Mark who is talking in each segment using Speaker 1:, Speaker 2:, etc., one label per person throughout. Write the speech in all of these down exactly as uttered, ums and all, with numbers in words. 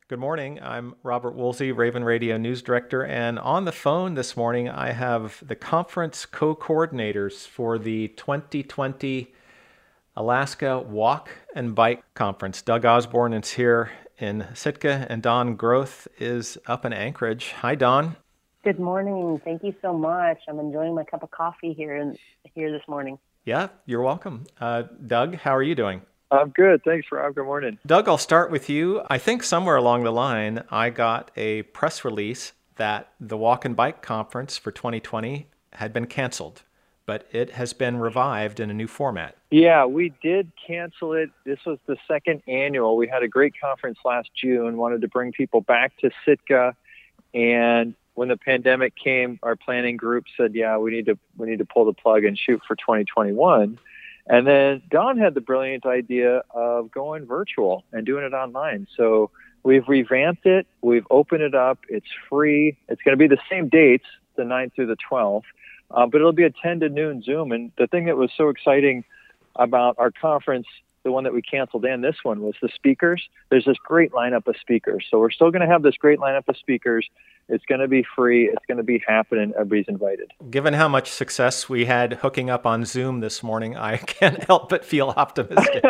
Speaker 1: Good morning. I'm Robert Woolsey, Raven Radio News Director, and on the phone this morning I have the conference co-coordinators for the twenty twenty Alaska Walk and Bike Conference. Doug Osborne is here in Sitka, and Don Groth is up in Anchorage. Hi, Don.
Speaker 2: Good morning. Thank you so much. I'm enjoying my cup of coffee here in, here this morning.
Speaker 1: Yeah, you're welcome. Uh, Doug, how are you doing?
Speaker 3: I'm good. Thanks, Rob. Good morning.
Speaker 1: Doug, I'll start with you. I think somewhere along the line, I got a press release that the Walk and Bike Conference for twenty twenty had been canceled, but it has been revived in a new format.
Speaker 3: Yeah, we did cancel it. This was the second annual. We had a great conference last June, wanted to bring people back to Sitka, and when the pandemic came, our planning group said, yeah, we need to we need to pull the plug and shoot for twenty twenty-one. And then Don had the brilliant idea of going virtual and doing it online. So we've revamped it. We've opened it up. It's free. It's going to be the same dates, the ninth through the twelfth, uh, but it'll be a ten to noon Zoom. And the thing that was so exciting about our conference, the one that we canceled and this one, was the speakers. There's this great lineup of speakers. So we're still going to have this great lineup of speakers. It's going to be free. It's going to be happening. Everybody's invited.
Speaker 1: Given how much success we had hooking up on Zoom this morning, I can't help but feel optimistic.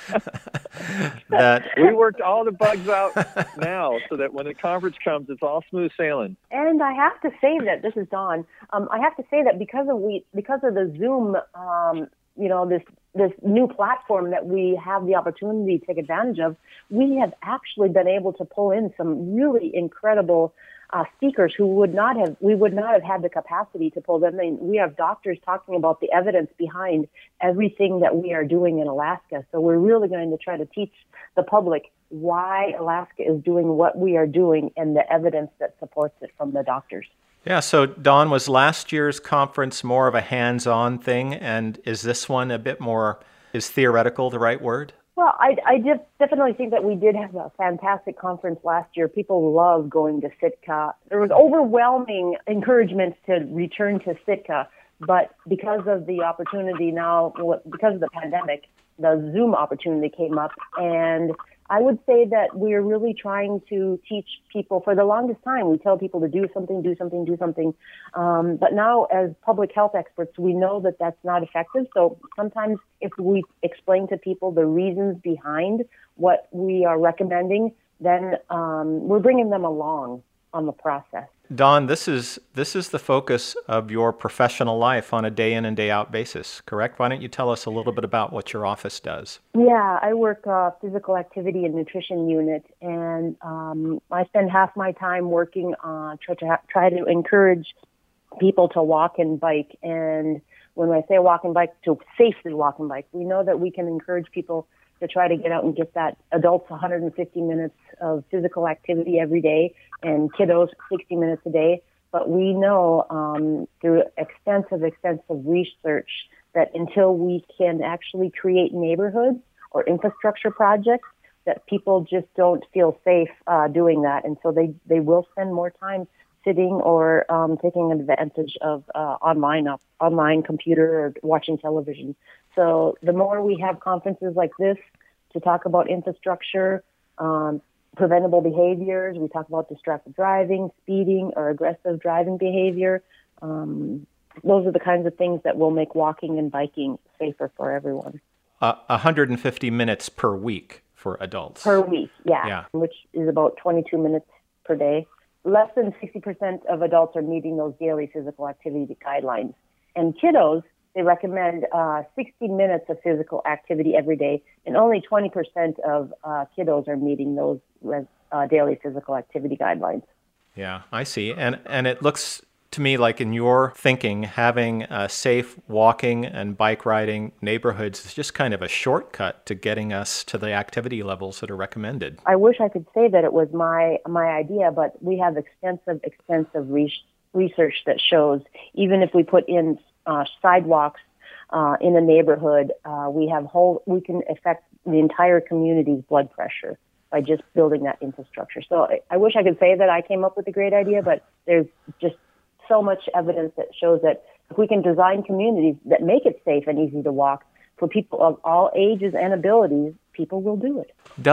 Speaker 1: that
Speaker 3: we worked all the bugs out now so that when the conference comes, it's all smooth sailing.
Speaker 2: And I have to say that, this is Dawn, um, I have to say that because of we because of the Zoom, um, you know, this this new platform that we have the opportunity to take advantage of, we have actually been able to pull in some really incredible Uh, speakers who would not have, we would not have had the capacity to pull them in. We have doctors talking about the evidence behind everything that we are doing in Alaska. So we're really going to try to teach the public why Alaska is doing what we are doing and the evidence that supports it from the doctors.
Speaker 1: Yeah, so Don, was last year's conference more of a hands-on thing, and is this one a bit more, is theoretical the right word?
Speaker 2: Well, I, I did definitely think that we did have a fantastic conference last year. People love going to Sitka. There was overwhelming encouragement to return to Sitka, but because of the opportunity now, because of the pandemic, the Zoom opportunity came up, and I would say that we're really trying to teach people. For the longest time, we tell people to do something, do something, do something. Um, but now, as public health experts, we know that that's not effective. So sometimes if we explain to people the reasons behind what we are recommending, then um, we're bringing them along on the process.
Speaker 1: Don, this is this is the focus of your professional life on a day in and day out basis, correct? Why don't you tell us a little bit about what your office does?
Speaker 2: Yeah, I work uh, physical activity and nutrition unit, and um, I spend half my time working on try to ha- try to encourage people to walk and bike. And when I say walk and bike, to safely walk and bike, we know that we can encourage people to try to get out and get that adults one hundred fifty minutes of physical activity every day and kiddos sixty minutes a day. But we know um, through extensive, extensive research that until we can actually create neighborhoods or infrastructure projects, that people just don't feel safe uh, doing that. And so they, they will spend more time sitting or um, taking advantage of uh, online, uh, online computer or watching television. So the more we have conferences like this to talk about infrastructure, um, preventable behaviors, we talk about distracted driving, speeding, or aggressive driving behavior. Um, those are the kinds of things that will make walking and biking safer for everyone.
Speaker 1: Uh, one hundred fifty minutes per week for adults.
Speaker 2: Per week, yeah,
Speaker 1: yeah,
Speaker 2: which is about twenty-two minutes per day. Less than sixty percent of adults are meeting those daily physical activity guidelines. And kiddos, they recommend uh, sixty minutes of physical activity every day, and only twenty percent of uh, kiddos are meeting those uh, daily physical activity guidelines.
Speaker 1: Yeah, I see. And and it looks to me like in your thinking, having uh, safe walking and bike riding neighborhoods is just kind of a shortcut to getting us to the activity levels that are recommended.
Speaker 2: I wish I could say that it was my my idea, but we have extensive, extensive re- research that shows even if we put in uh, sidewalks uh, in a neighborhood, uh, we have whole we can affect the entire community's blood pressure by just building that infrastructure. So I, I wish I could say that I came up with a great idea, but there's just so much evidence that shows that if we can design communities that make it safe and easy to walk for people of all ages and abilities, people will do it.
Speaker 1: Doug,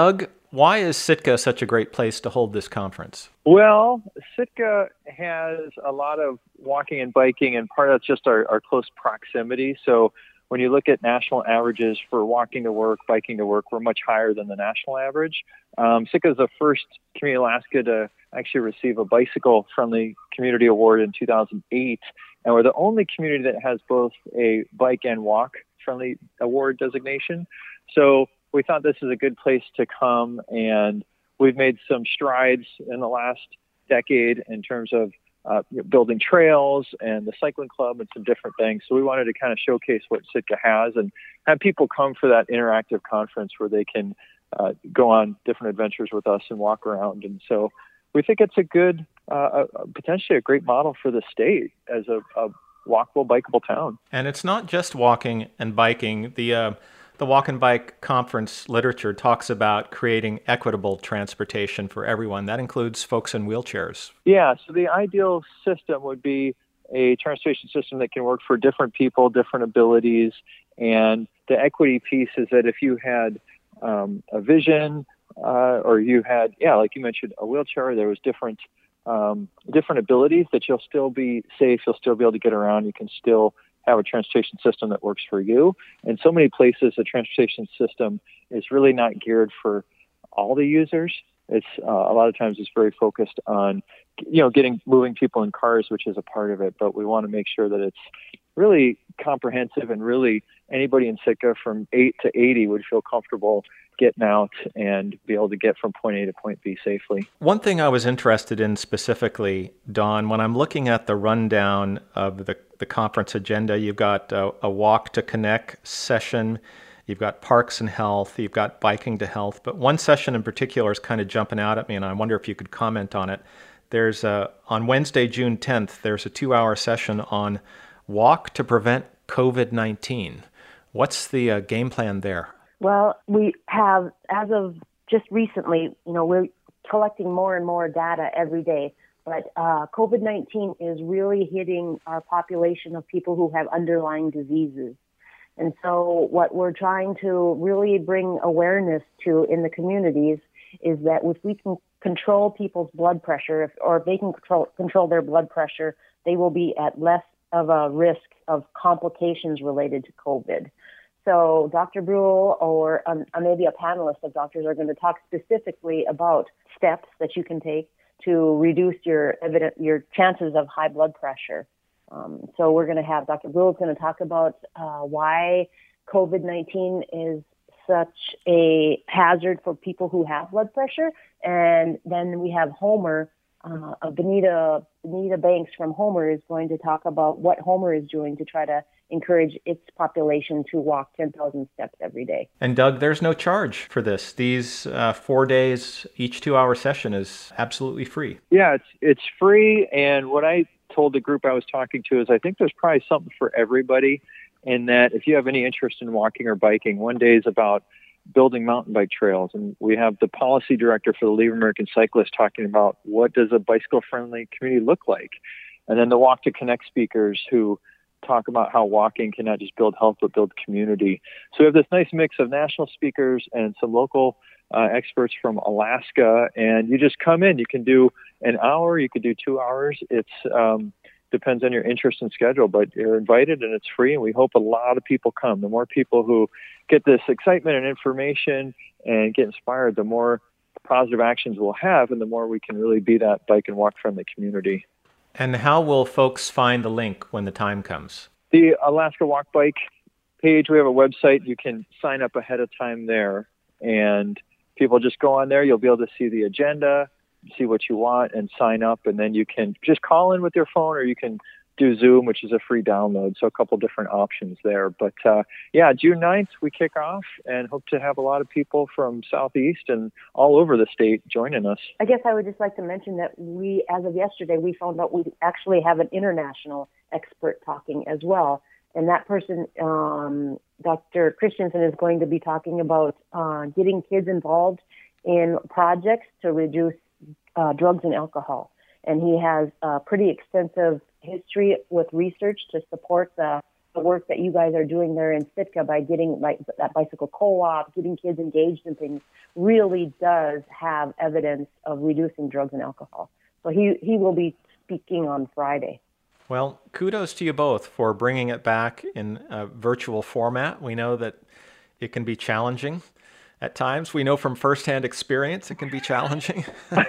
Speaker 1: Why is Sitka such a great place to hold this conference?
Speaker 3: Well, Sitka has a lot of walking and biking, and part of that's just our, our close proximity. So when you look at national averages for walking to work, biking to work, we're much higher than the national average. Um, Sitka is the first community in Alaska to actually receive a bicycle-friendly community award in two thousand eight, and we're the only community that has both a bike and walk-friendly award designation. So we thought this is a good place to come, and we've made some strides in the last decade in terms of uh, building trails and the cycling club and some different things. So we wanted to kind of showcase what Sitka has and have people come for that interactive conference where they can uh, go on different adventures with us and walk around. And so we think it's a good, uh, a, potentially a great model for the state as a, a walkable, bikeable town.
Speaker 1: And it's not just walking and biking. The uh, the Walk and Bike Conference literature talks about creating equitable transportation for everyone. That includes folks in wheelchairs.
Speaker 3: Yeah, so the ideal system would be a transportation system that can work for different people, different abilities. And the equity piece is that if you had um, a vision uh, or you had, yeah, like you mentioned, a wheelchair, there was different um, different abilities that you'll still be safe, you'll still be able to get around, you can still have a transportation system that works for you. In so many places, the transportation system is really not geared for all the users. It's uh, a lot of times it's very focused on, you know, getting moving people in cars, which is a part of it. But we want to make sure that it's really comprehensive and really anybody in Sitka from eight to eighty would feel comfortable getting out and be able to get from point A to point B safely.
Speaker 1: One thing I was interested in specifically, Don, when I'm looking at the rundown of the, the conference agenda, you've got a, a Walk to Connect session, you've got Parks and Health, you've got Biking to Health, but one session in particular is kind of jumping out at me, and I wonder if you could comment on it. There's a, on Wednesday, June tenth, there's a two-hour session on Walk to Prevent COVID nineteen. What's the uh, game plan there?
Speaker 2: Well, we have, as of just recently, you know, we're collecting more and more data every day, but uh, COVID nineteen is really hitting our population of people who have underlying diseases. And so what we're trying to really bring awareness to in the communities is that if we can control people's blood pressure, if, or if they can control, control their blood pressure, they will be at less of a risk of complications related to COVID. So Doctor Brule or um, maybe a panelist of doctors are going to talk specifically about steps that you can take to reduce your evident, your chances of high blood pressure. Um, so we're going to have Doctor Brule is going to talk about uh, why COVID nineteen is such a hazard for people who have blood pressure. And then we have Homer, uh, Benita, Benita Banks from Homer is going to talk about what Homer is doing to try to encourage its population to walk ten thousand steps every day.
Speaker 1: And Doug, there's no charge for this. These uh, four days, each two-hour session is absolutely free.
Speaker 3: Yeah, it's it's free. And what I told the group I was talking to is I think there's probably something for everybody in that if you have any interest in walking or biking, one day is about building mountain bike trails. And we have the policy director for the League of American Cyclists talking about what does a bicycle-friendly community look like. And then the Walk to Connect speakers who talk about how walking can not just build health, but build community. So we have this nice mix of national speakers and some local uh, experts from Alaska. And you just come in, you can do an hour, you could do two hours. It's um, depends on your interest and schedule, but you're invited and it's free. And we hope a lot of people come. The more people who get this excitement and information and get inspired, the more positive actions we'll have and the more we can really be that bike and walk friendly community.
Speaker 1: And how will folks find the link when the time comes?
Speaker 3: The Alaska Walk Bike page, we have a website. You can sign up ahead of time there. And people just go on there. You'll be able to see the agenda, see what you want, and sign up. And then you can just call in with your phone or you can do Zoom, which is a free download. So a couple different options there. But uh, yeah, June ninth, we kick off and hope to have a lot of people from Southeast and all over the state joining us.
Speaker 2: I guess I would just like to mention that we, as of yesterday, we found out we actually have an international expert talking as well. And that person, um, Doctor Christensen, is going to be talking about uh, getting kids involved in projects to reduce uh, drugs and alcohol. And he has a pretty extensive history with research to support the the work that you guys are doing there in Sitka by getting like that bicycle co-op, getting kids engaged in things, really does have evidence of reducing drugs and alcohol. So he, he will be speaking on Friday.
Speaker 1: Well, kudos to you both for bringing it back in a virtual format. We know that it can be challenging at times. We know from firsthand experience it can be challenging.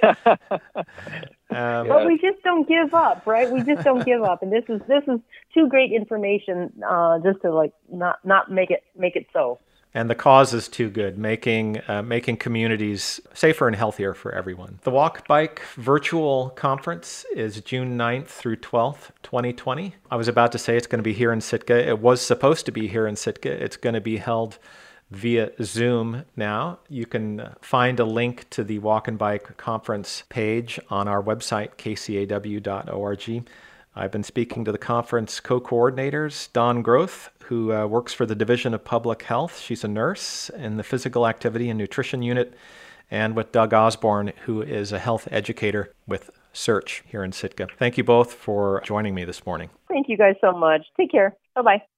Speaker 1: um,
Speaker 2: but we just don't give up, right? We just don't give up. And this is this is too great information uh, just to like not not make it make it so.
Speaker 1: And the cause is too good, making uh, making communities safer and healthier for everyone. The Walk Bike virtual conference is June ninth through twelfth, twenty twenty. I was about to say it's going to be here in Sitka. It was supposed to be here in Sitka. It's going to be held via Zoom now. You can find a link to the Walk and Bike conference page on our website, k c a w dot org. I've been speaking to the conference co-coordinators, Dawn Groth, who uh, works for the Division of Public Health. She's a nurse in the Physical Activity and Nutrition Unit, and with Doug Osborne, who is a health educator with Search here in Sitka. Thank you both for joining me this morning.
Speaker 2: Thank you guys so much. Take care. Bye-bye.